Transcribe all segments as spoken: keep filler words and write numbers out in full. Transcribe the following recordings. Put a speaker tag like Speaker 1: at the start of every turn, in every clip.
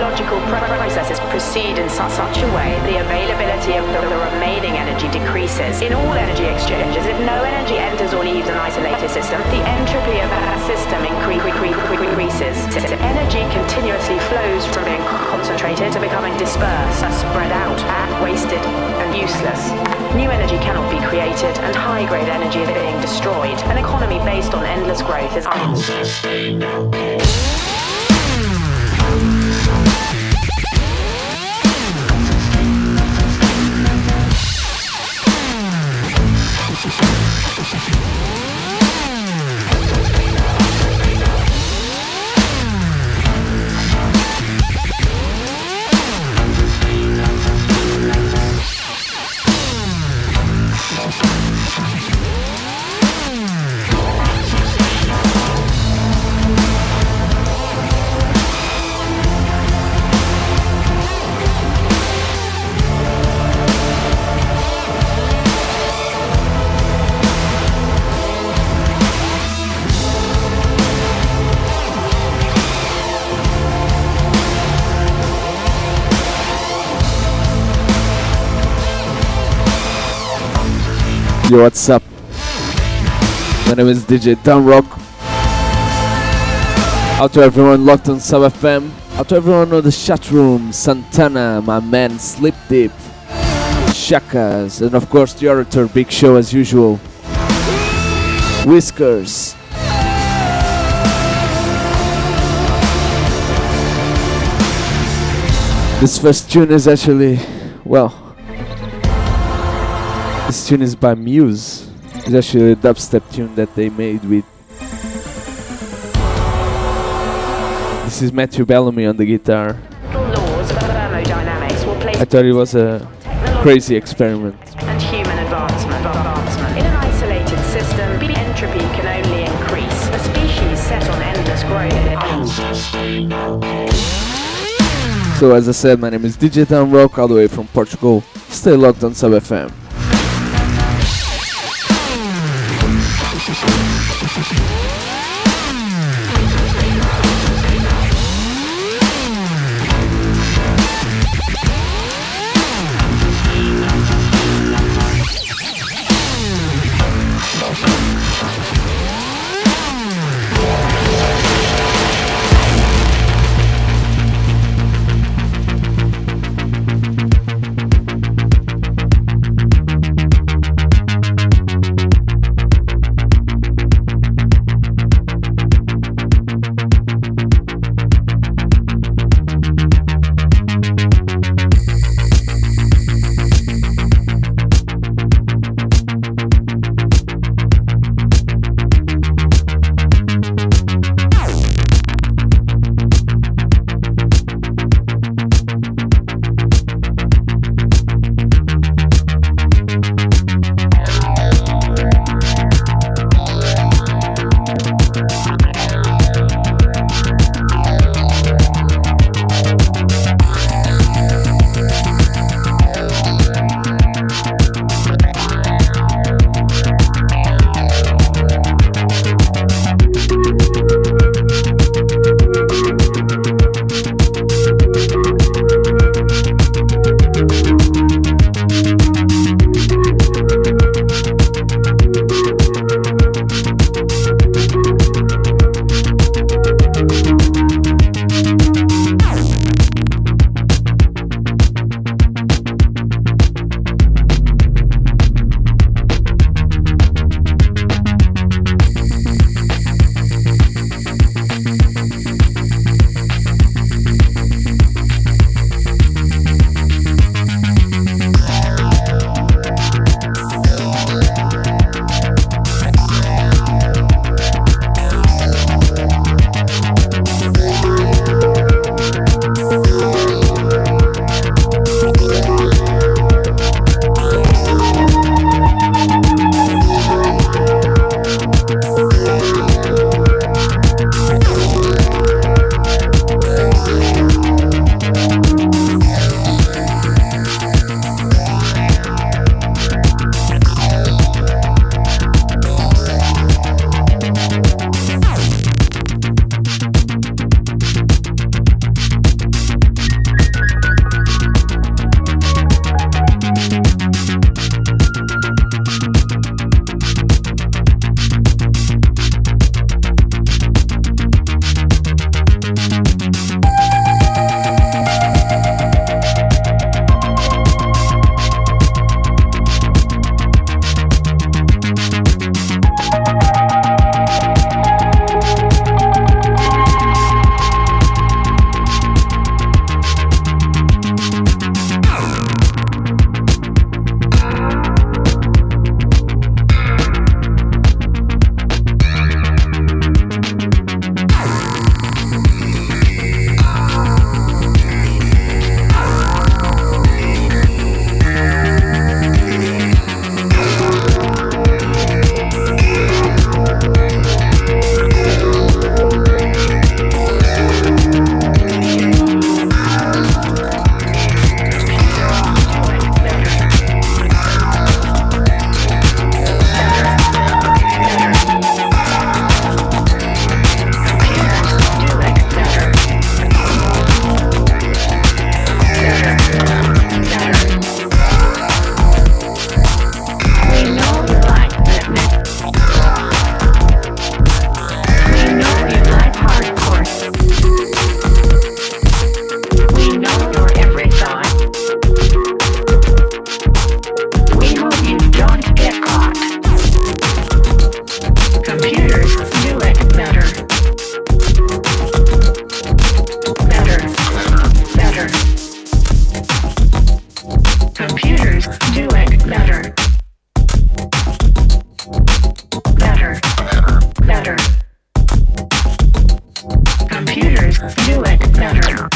Speaker 1: geological processes proceed in su- such a way the availability of the, the remaining energy decreases. In all energy exchanges, if no energy enters or leaves an isolated system, the entropy of that system incre- incre- increases. Energy continuously flows from being concentrated to becoming dispersed, spread out, wasted, and useless. New energy cannot be created, and high-grade energy is being destroyed. An economy based on endless growth is unsustainable.
Speaker 2: Yo, what's up? My name is D J Dan Rock. Out to everyone locked on Sub F M. Out to everyone on the chat room. Santana, my man, Sleep Deep, Shakas, and of course the orator, Big Show as usual. Whiskers. This first tune is actually, well, this tune is by Muse. It's actually a dubstep tune that they made with. This is Matthew Bellamy on the guitar.
Speaker 1: Laws of thermodynamics will place
Speaker 2: I thought it was a crazy experiment.
Speaker 1: And human advancement. advancement. In an isolated system, the entropy can only increase. A species set on endless growth.
Speaker 2: So as I said, my name is D J Dan Rock, all the way from Portugal. Stay locked on Sub F M.
Speaker 1: do it better.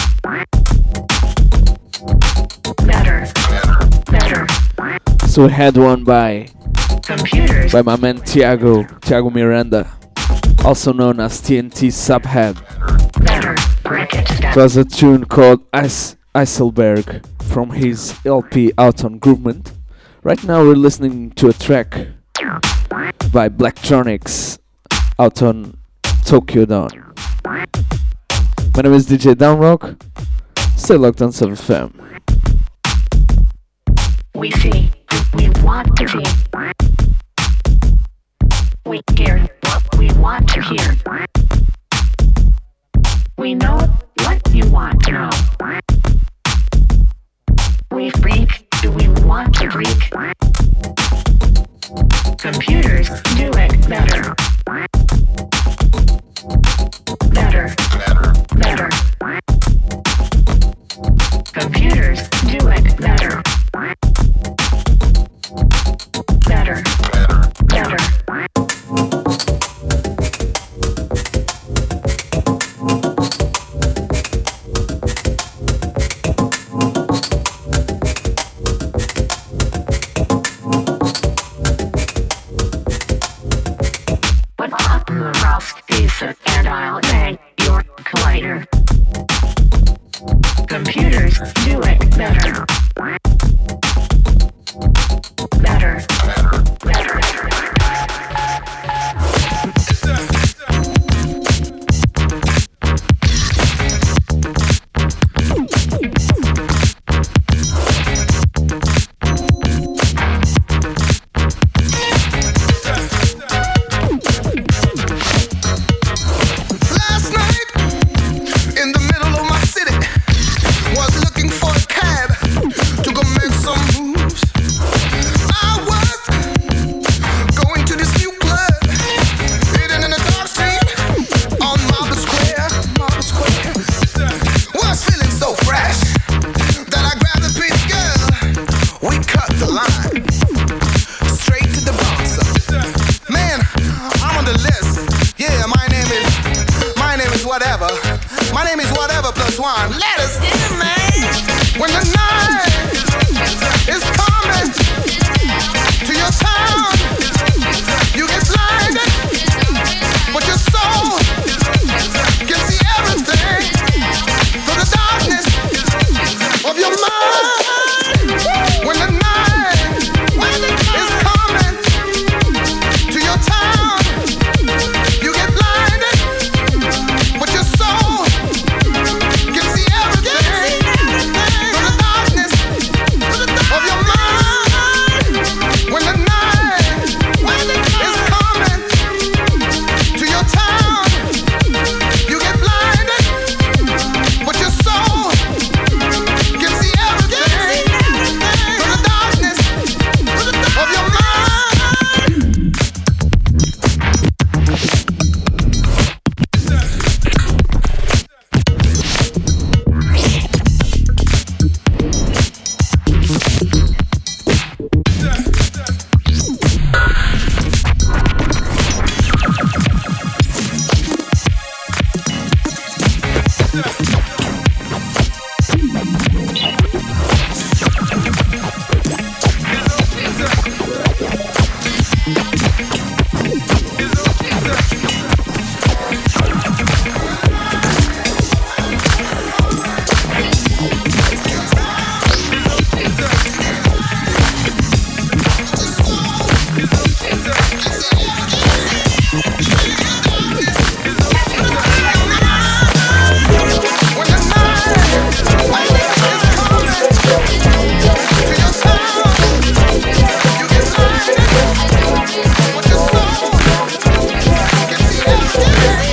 Speaker 1: Better. Better.
Speaker 2: So we had one by
Speaker 1: Computers.
Speaker 2: by my man Tiago, Tiago Miranda, also known as T N T Subhead.
Speaker 1: Better. Break it down.
Speaker 2: It was a tune called Eis- Eiselberg from his L P Out on Groovement. Right now we're listening to a track by Blacktronics out on Tokyo Dawn. My name is D J Downrock. Stay locked on seven F M.
Speaker 1: We see, we want to see. We hear what we want to hear. We know what you want to know. We freak, do we want to freak? Computers do it better. Better. Better. Computers do it better. Better. Better. What up the rust is a and I'll bang your collider. Computers do it better. Better. Better.
Speaker 3: Last night, in the middle of my city, was looking for a cab to go make some moves. I was going to this new club, hidden in a dark street on Marble Square. Marble Square. Was feeling so fresh that I grabbed a pretty girl. We cut the line straight to the bouncer. Man, I'm on the list. Yeah, my name is my name is whatever. My name is whatever plus one. Let us in, man. When the night is coming to your town, you get blinded, but your soul can see everything through the darkness of your mind. When the night is coming to your town, you get blinded, but your soul can see everything through the darkness of your mind. When the night is coming to your town, you get blinded, but your soul can see everything through the darkness of your mind. When the night is coming to your town, you get blinded, but your soul can see everything.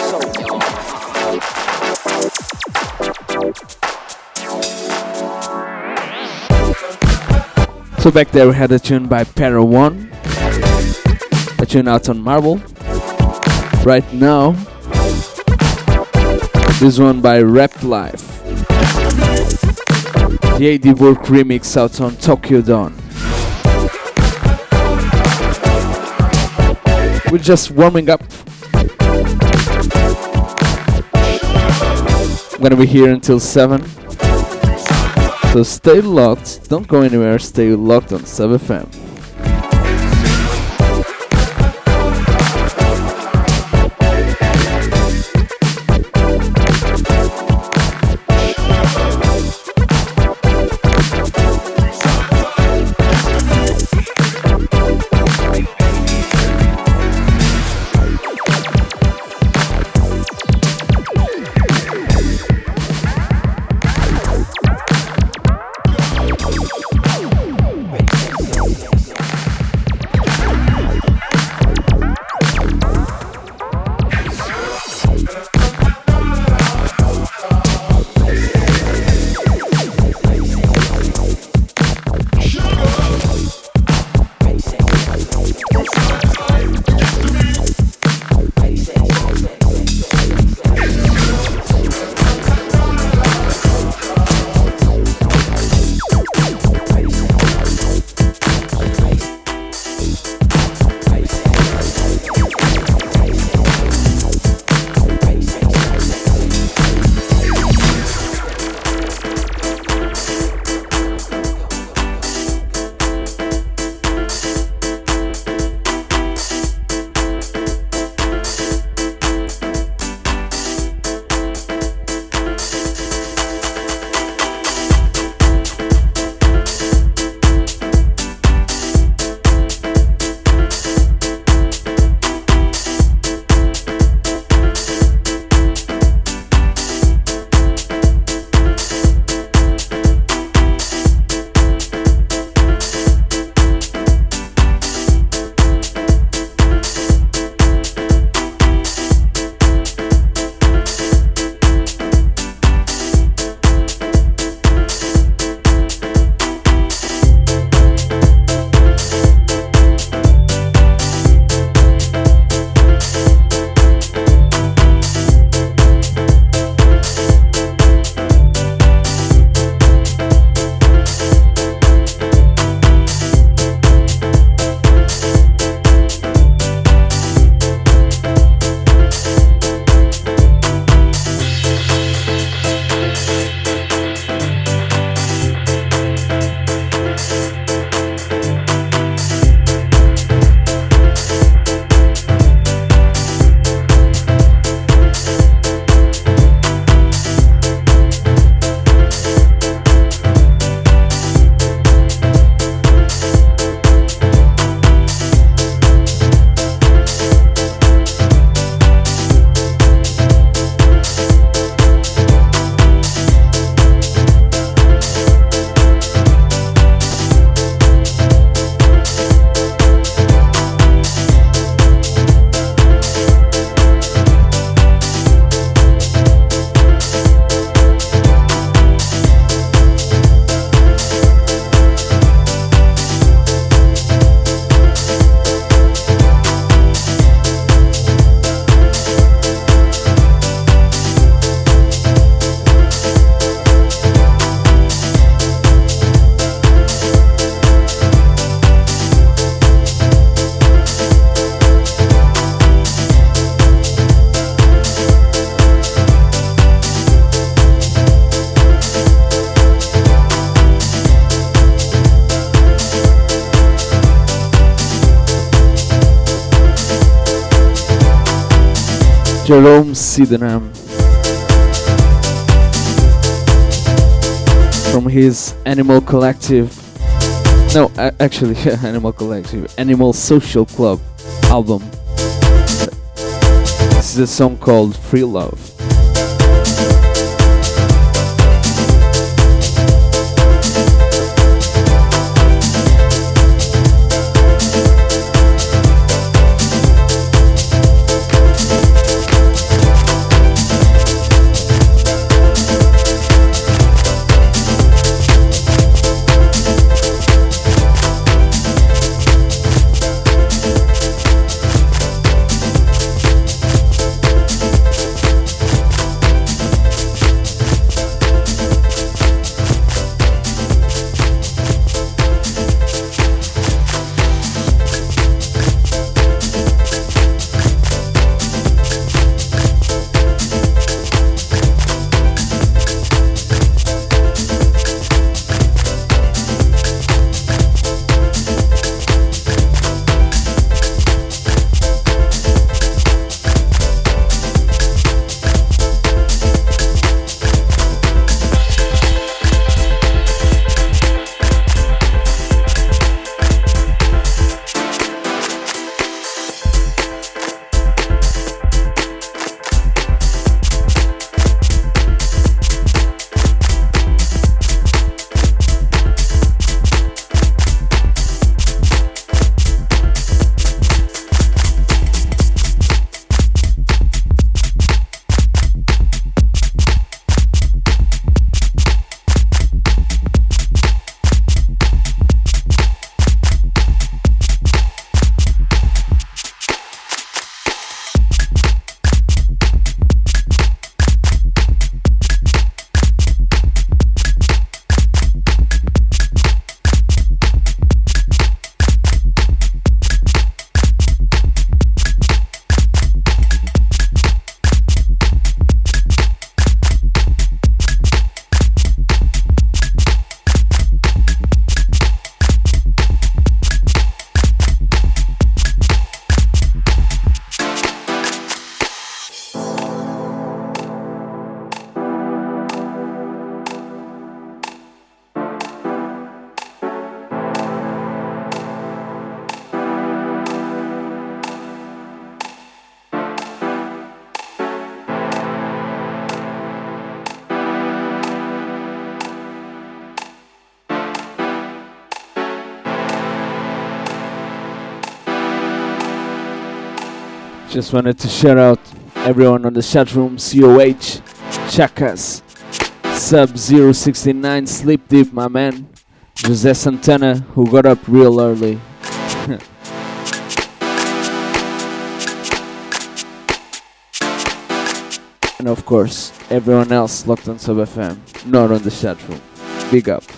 Speaker 2: So back there we had a tune by Para One, a tune out on Marble. Right now, this one by Rap Life, the A D Work remix out on Tokyo Dawn. We're just warming up. I'm gonna be here until seven. So stay locked, don't go anywhere, stay locked on Sub F M. Jerome Sydenham from his Animal Collective, no, uh, actually Animal Collective, Animal Social Club album. This is a song called Free Love. Just wanted to shout out everyone on the chat room: C O H, Chakas, Sub zero six nine, Sleep Deep, my man, Jose Santana, who got up real early. And of course, everyone else locked on Sub F M, not on the chat room. Big up.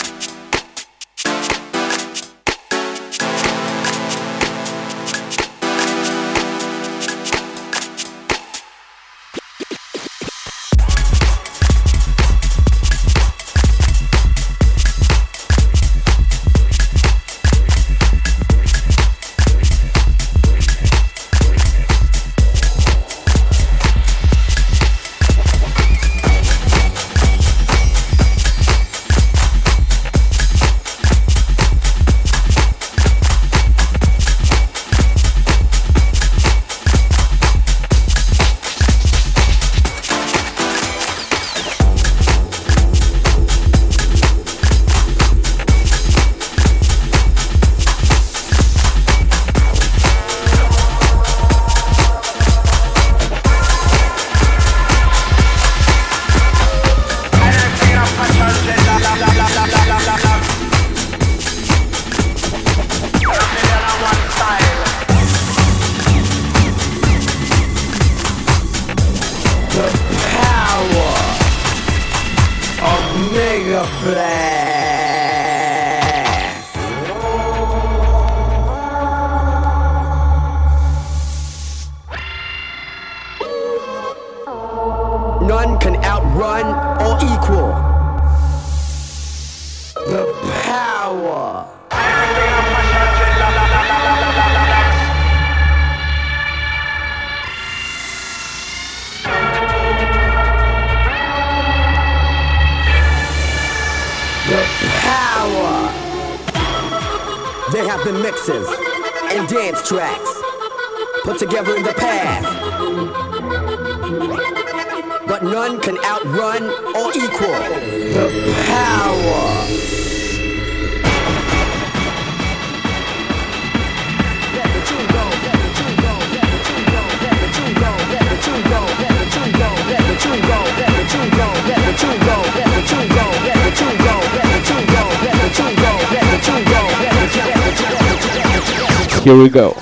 Speaker 2: Here we go.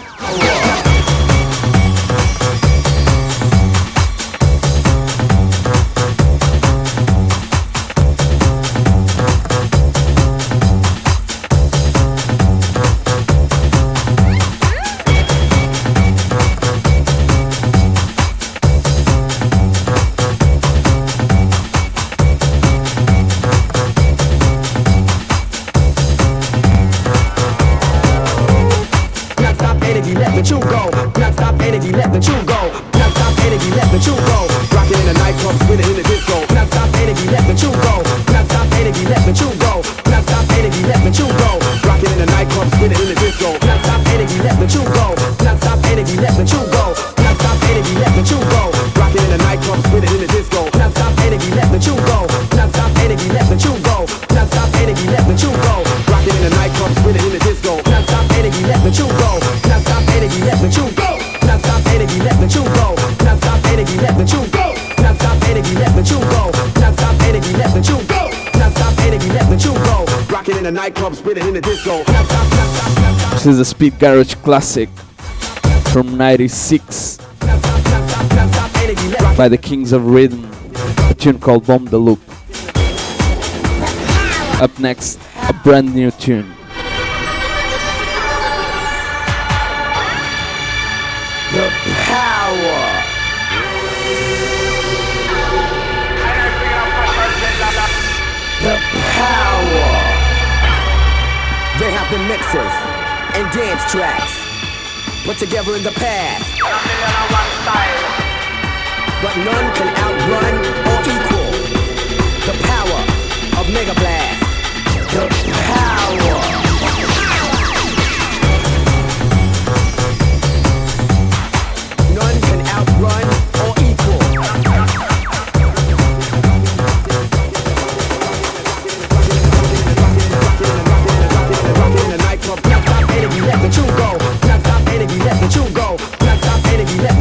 Speaker 2: This is a Speed Garage classic from ninety-six by the Kings of Rhythm, a tune called Bomb the Loop. Up next, a brand new tune.
Speaker 4: The power. The power. They have the mixes and dance tracks put together in the past, but none can outrun or equal the power of Mega Blast. The power. None can outrun or equal. Rockin' in the nightclub, non-stop energy, let the tune go. Non-stop energy, let the tune go. Non-stop energy, let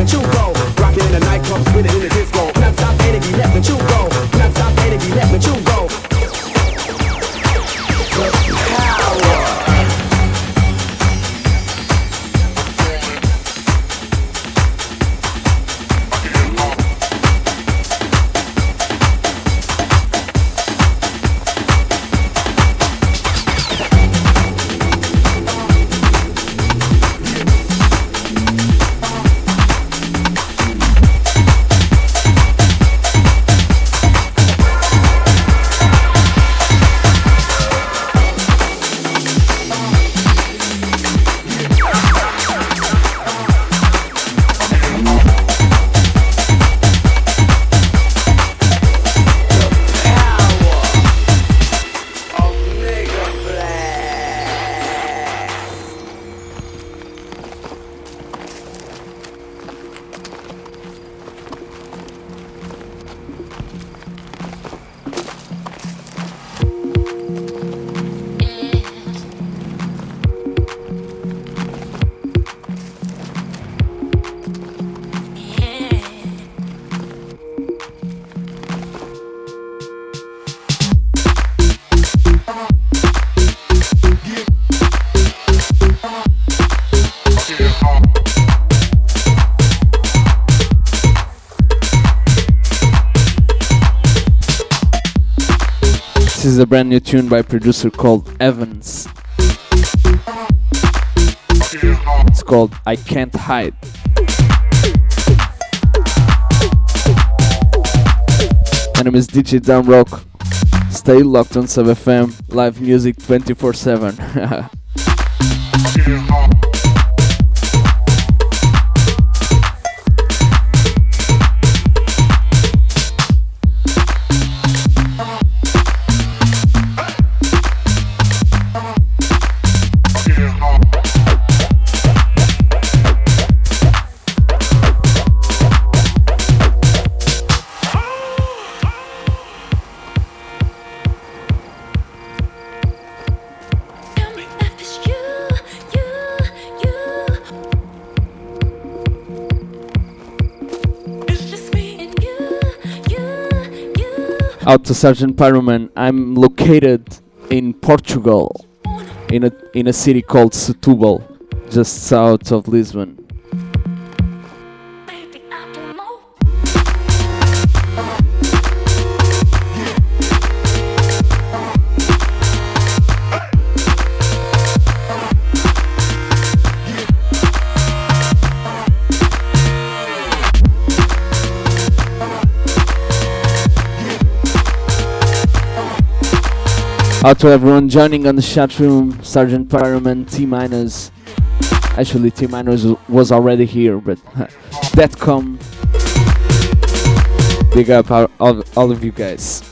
Speaker 2: This is a brand new tune by a producer called Evans. It's called I Can't Hide. My name is D J Damrock. Stay locked on Sub F M, live music twenty-four seven. Out to Sergeant Pyroman. I'm located in Portugal, in a in a city called Setúbal, just south of Lisbon. Out to everyone joining on the chat room, Sergeant Pyroman, T Minus. Actually, T Minus was already here, but Detcom. Big up all, all, all of you guys.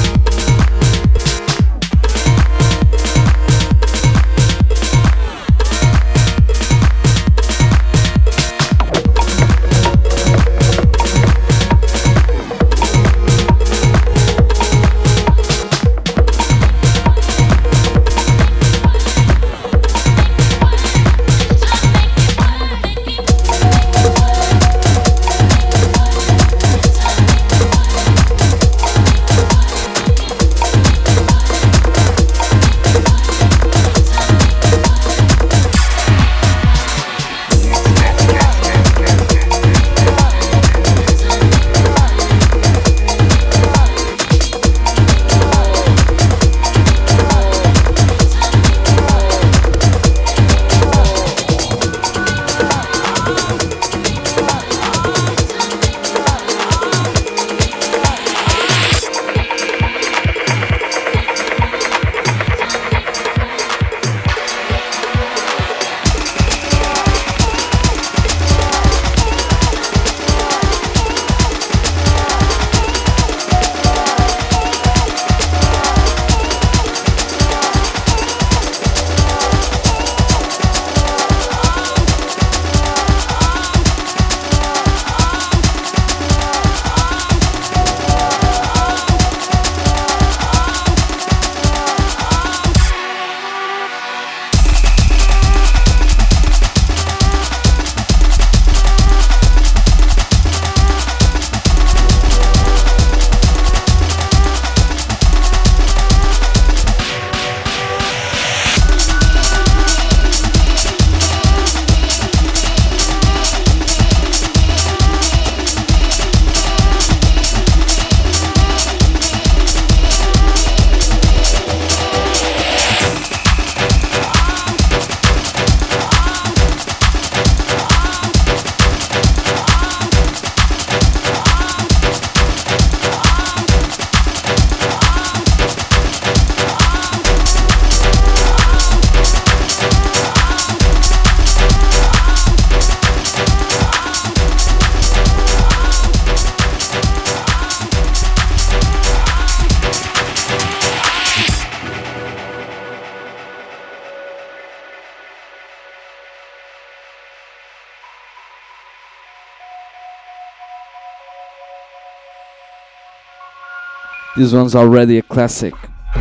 Speaker 2: This one's already a classic.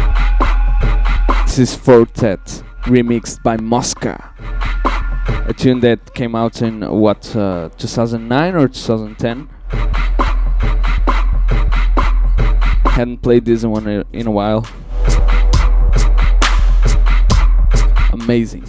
Speaker 2: This is Fortet, remixed by Mosca. A tune that came out in, what, uh, two thousand nine or two thousand ten? Hadn't played this one in a while. Amazing.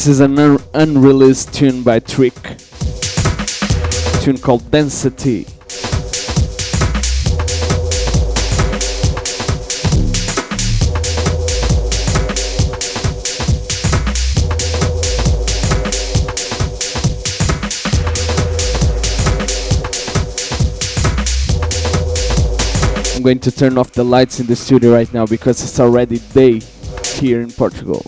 Speaker 2: This is an un- unreleased tune by Trick, tune called Density. I'm going to turn off the lights in the studio right now because it's already day here in Portugal.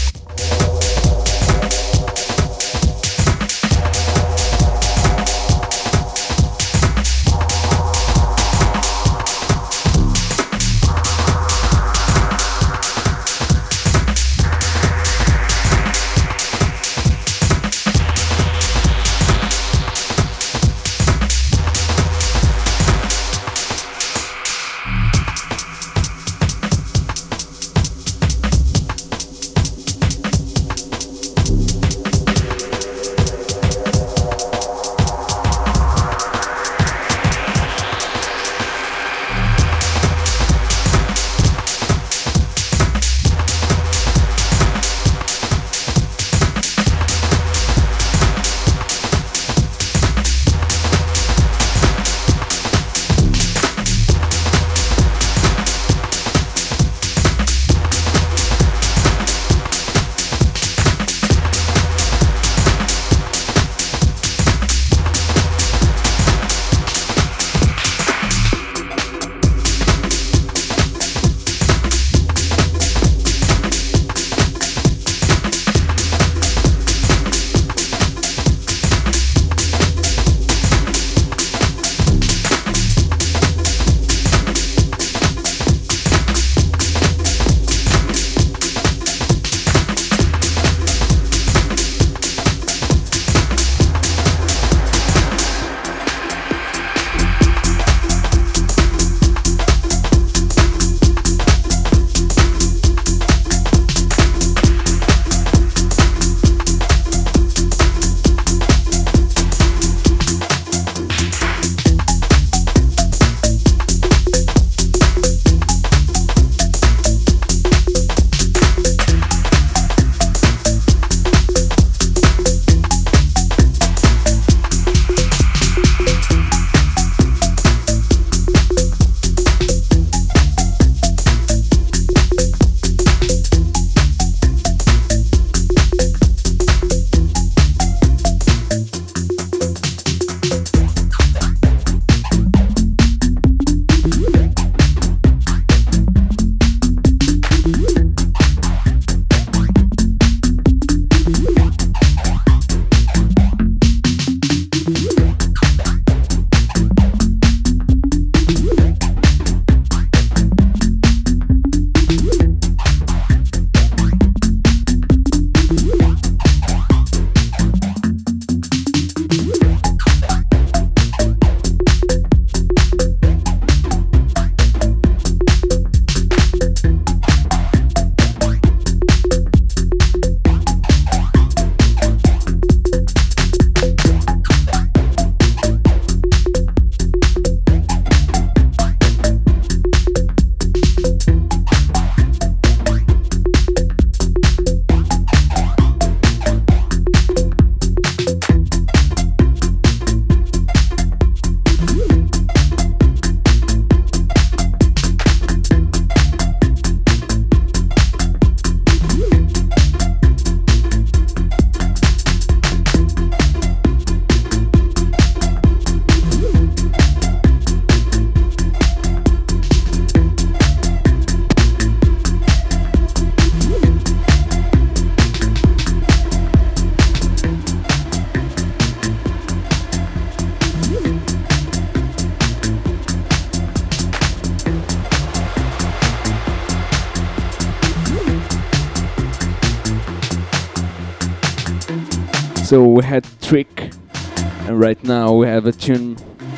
Speaker 2: So we had Trick, and right now we have a tune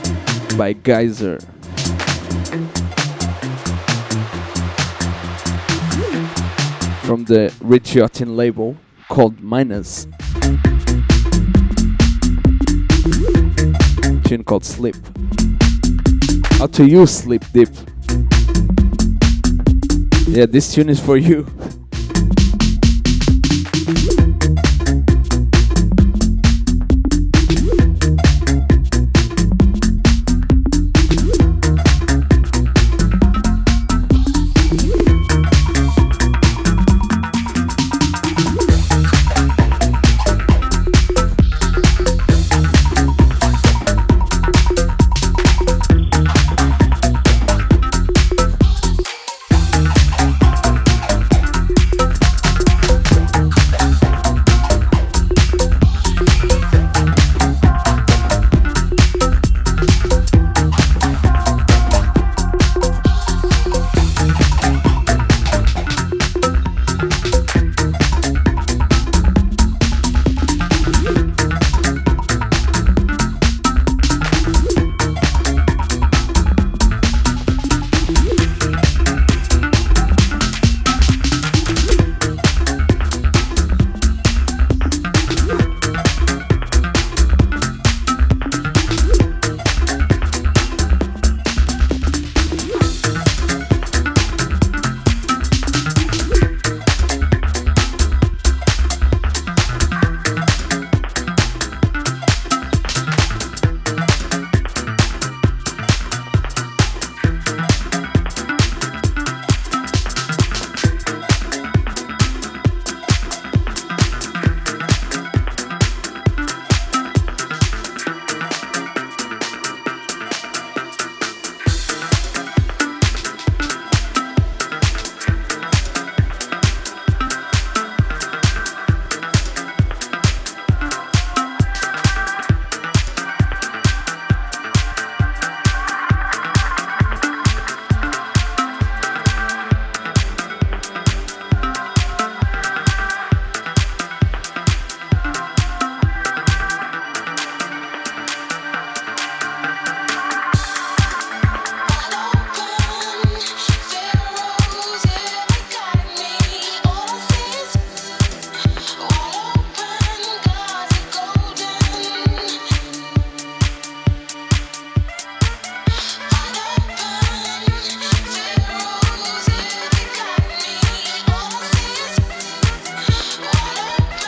Speaker 2: by Geyser. From the Ridgeotin label called Minus. Tune called Sleep. How to use Sleep Deep. Yeah, this tune is for you.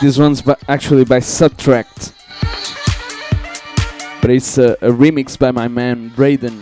Speaker 2: This one's by, actually by Subtract, but it's a, a remix by my man Braden.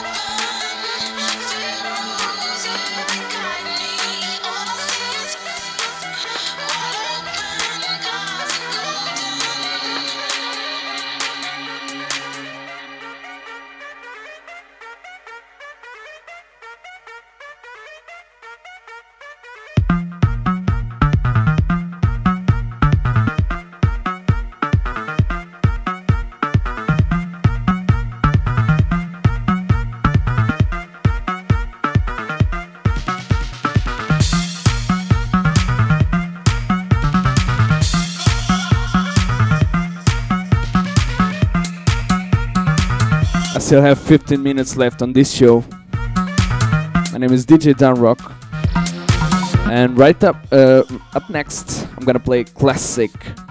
Speaker 2: Still have fifteen minutes left on this show. My name is D J Downrock, and right up uh, up next, I'm gonna play classic.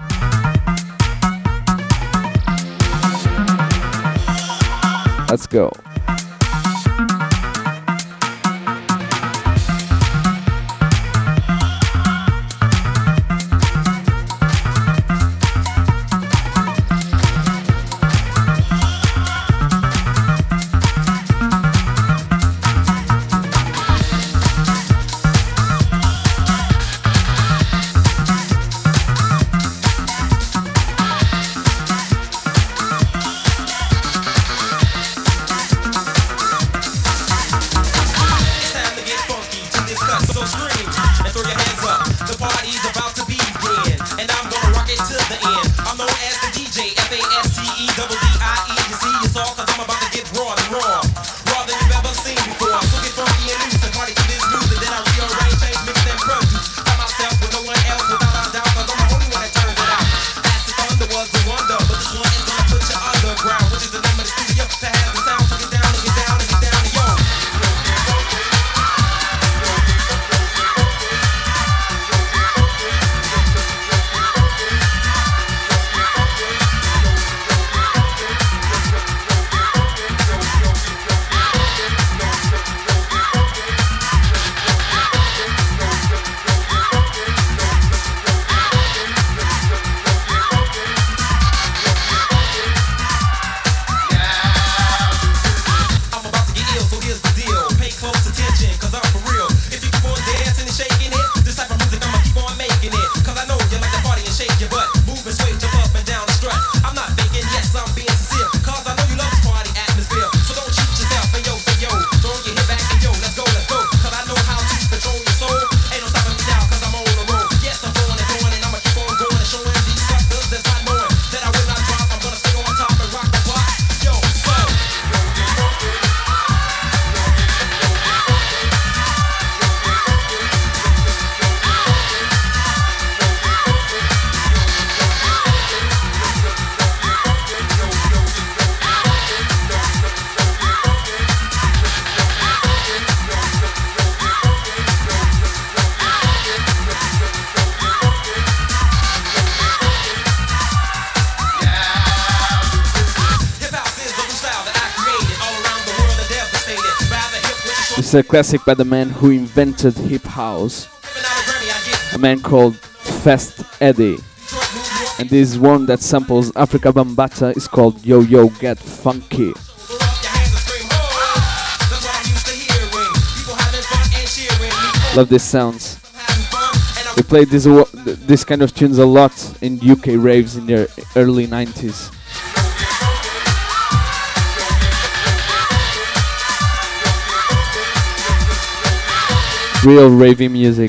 Speaker 2: Let's go. It's a classic by the man who invented hip house, a man called Fast Eddie. And this one that samples Africa Bambaataa is called Yo Yo Get Funky. Love these sounds. We played this this kind of tunes a lot in U K raves in the early nineties. Real ravey music.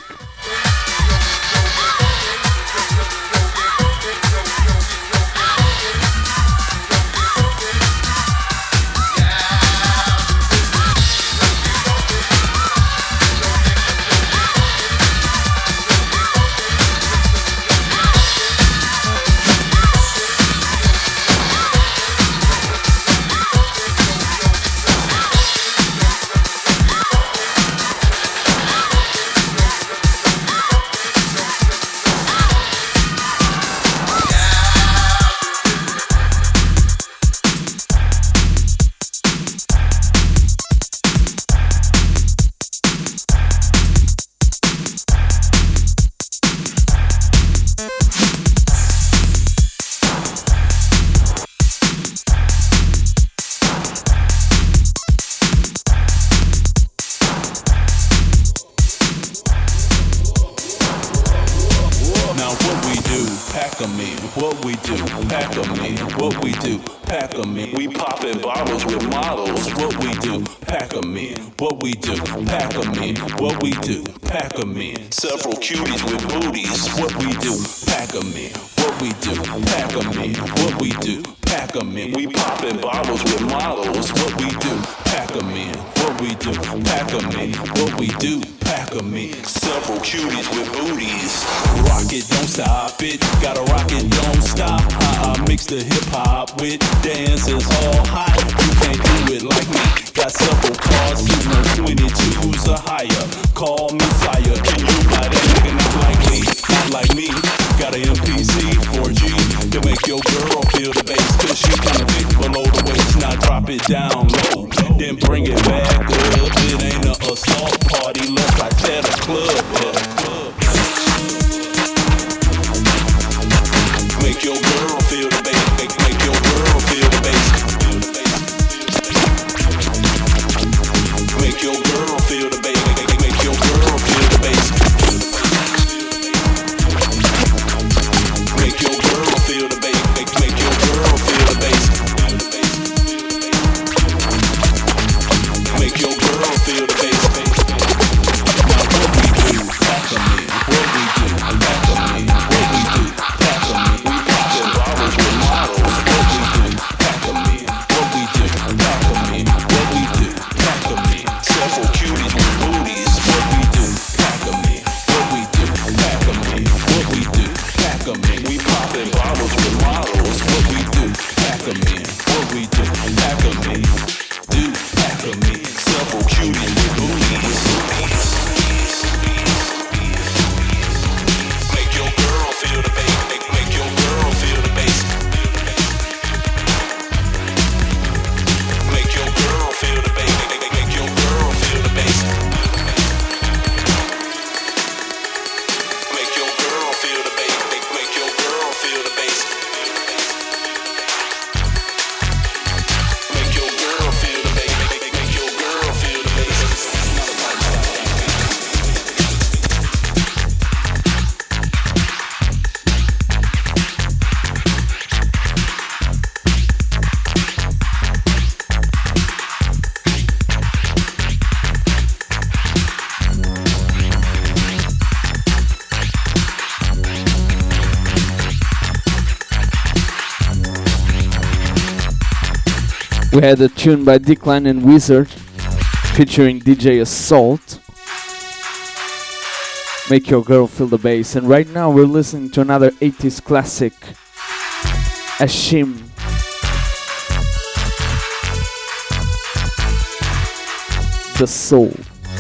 Speaker 5: do? Pack 'em in. What we do? Pack 'em in. We poppin' bottles with models. What we do? Pack 'em in. What we do? Pack 'em in. What we do? Pack 'em in. Several cuties with booties. What we do? Pack 'em in. What we do? Pack 'em in. What we do? Pack 'em in. We poppin' bottles with models. What we do? Pack 'em in. What we do? Pack 'em in. What we do? Pack 'em in. Several cuties with booties. Rock it, don't stop it. Gotta rock it, don't stop. I, I mix the hip hop with dances all hot. You can't do it like me. Got several cars sitting on twenty-twos or higher. Call me fire. Can you buy that nigga not like me? Not like me. Got an M P C four G to make your girl feel the bass. Cause she kinda thick below the waist. Now drop it down low. Then bring it back up. It ain't a assault party. Let's like tear the club up. Make your girl feel the bass. Make, make your girl feel the bass. Make your girl feel the bass. Make, make your girl feel the bass. Make your girl feel the bass. Make, make your girl feel the bass. Make your girl feel the bass. Now what we do? Pack 'em in. What we do? Pack 'em in. What we do? Pack 'em in. We poppin' bottles with models. What we do? Pack 'em in. What we do? Pack 'em in. What we do? Pack 'em in. Several cuties with booties. What we do? Pack 'em in. What we do? Pack 'em in. What we do? Pack 'em in. We poppin' bottles with models. What we do? Pack 'em in. What we do? Pack 'em in. Do pack 'em in. Several cuties with booties. Make your girl feel the bass. Make, make your girl feel the bass. Make your girl feel the bass. Make, make, make your girl feel the bass. Make your girl feel the bass. Make, make your girl feel the bass. Make your girl feel the bass. Make, make, make your girl feel the bass.
Speaker 2: We had a tune by Decline and Wizard featuring D J Assault. Make Your Girl Feel the Bass. And right now we're listening to another eighties classic, Ashim. The Soul.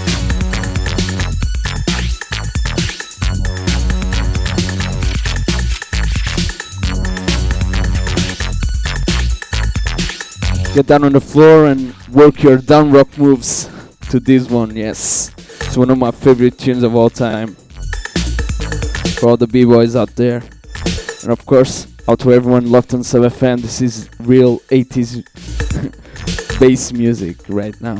Speaker 2: Get down on the floor and work your down rock moves to this one, yes. It's one of my favorite tunes of all time. For all the b-boys out there. And of course, out to everyone locked on Sub F M, this is real eighties bass music right now.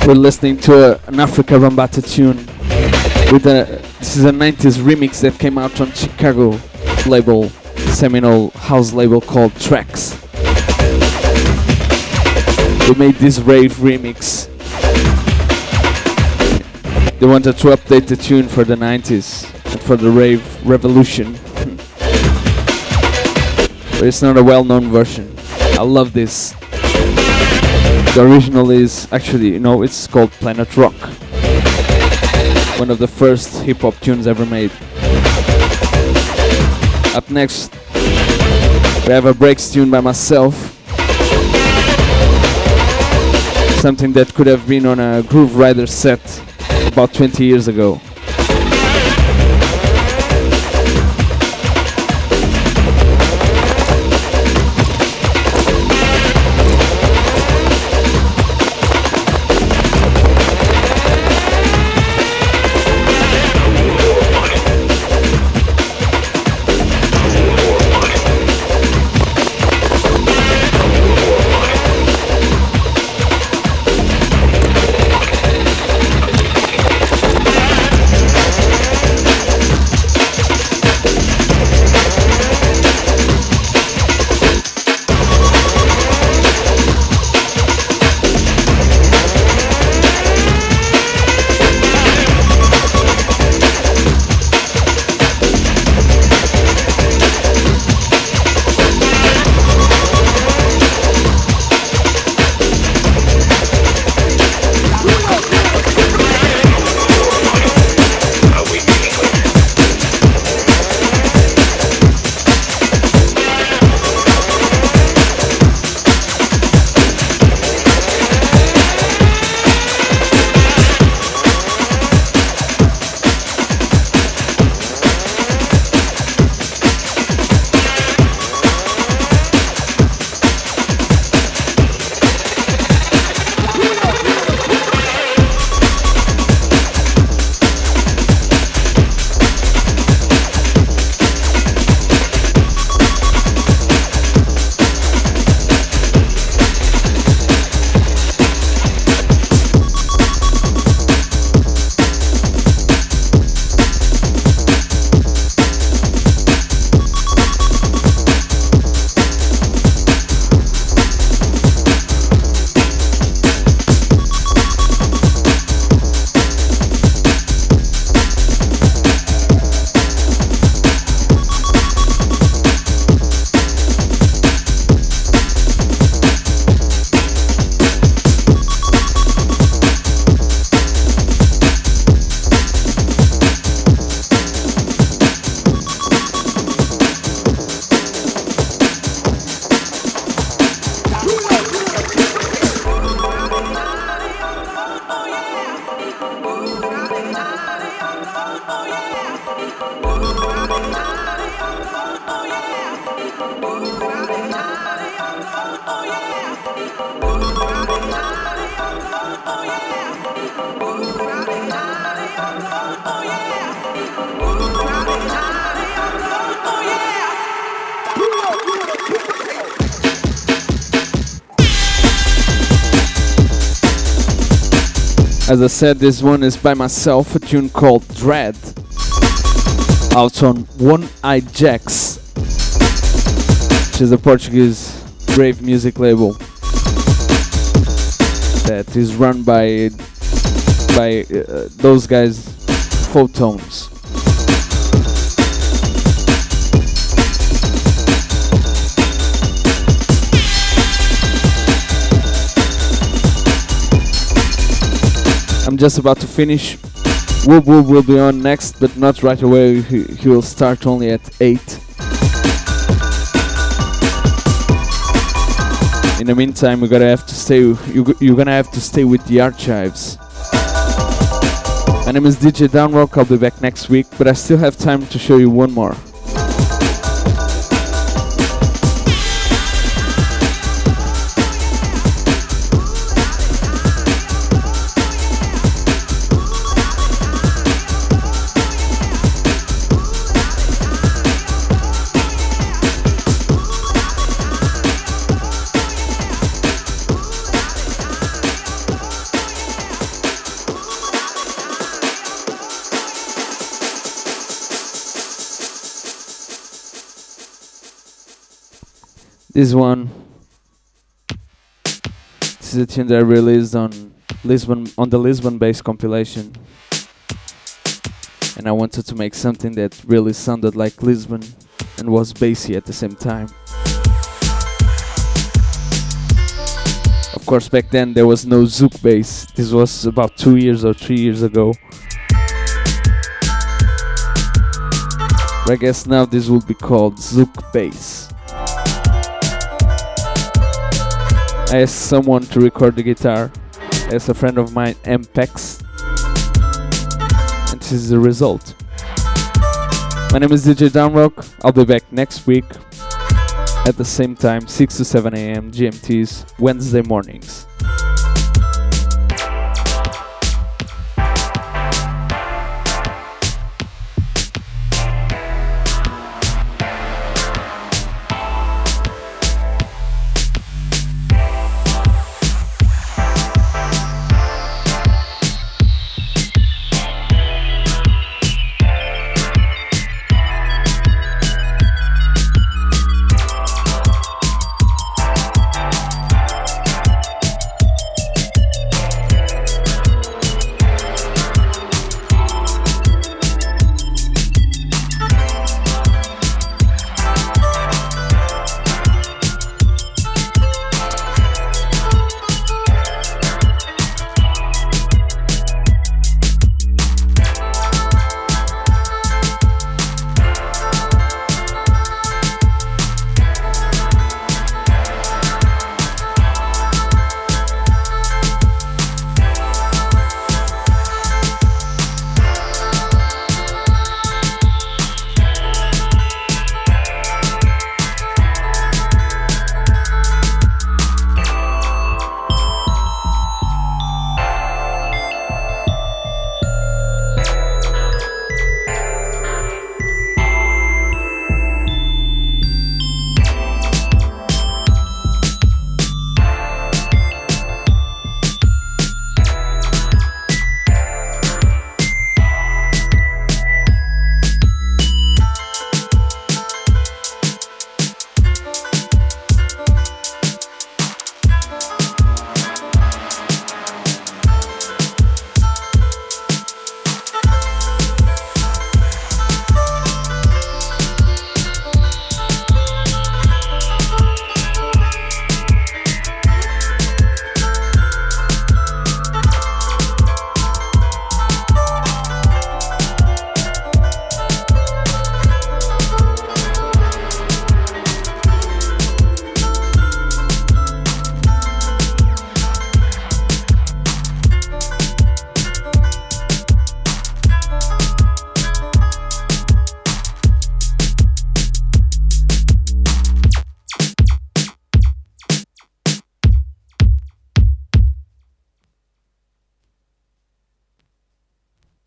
Speaker 2: We're listening to a, an Africa Bambata tune with a, this is a nineties remix that came out on Chicago label, seminal house label called Tracks. They made this rave remix. They wanted to update the tune for the nineties and for the rave revolution. But it's not a well-known version. I love this. The original is actually, you know, it's called Planet Rock. One of the first hip-hop tunes ever made. Up next, we have a breaks tune by myself. Something that could have been on a Groove Rider set about twenty years ago. As I said, this one is by myself, a tune called Dread, out on One Eye Jacks, which is a Portuguese rave music label that is run by by uh, those guys, Photones. I'm just about to finish. Woob Woob will be on next, but not right away. He, he will start only at eight. In the meantime, we're gonna have to stay. You, you're gonna have to stay with the archives. My name is D J Downrock. I'll be back next week, but I still have time to show you one more. This one, this is a tune that I released on Lisbon, on the Lisbon-based compilation, and I wanted to make something that really sounded like Lisbon and was bassy at the same time. Of course, back then there was no Zouk bass. This was about two years or three years ago. But I guess now this will be called Zouk bass. I asked someone to record the guitar. I asked a friend of mine, M Pex, and this is the result. My name is D J Downrock. I'll be back next week at the same time, six to seven a m G M T's, Wednesday mornings.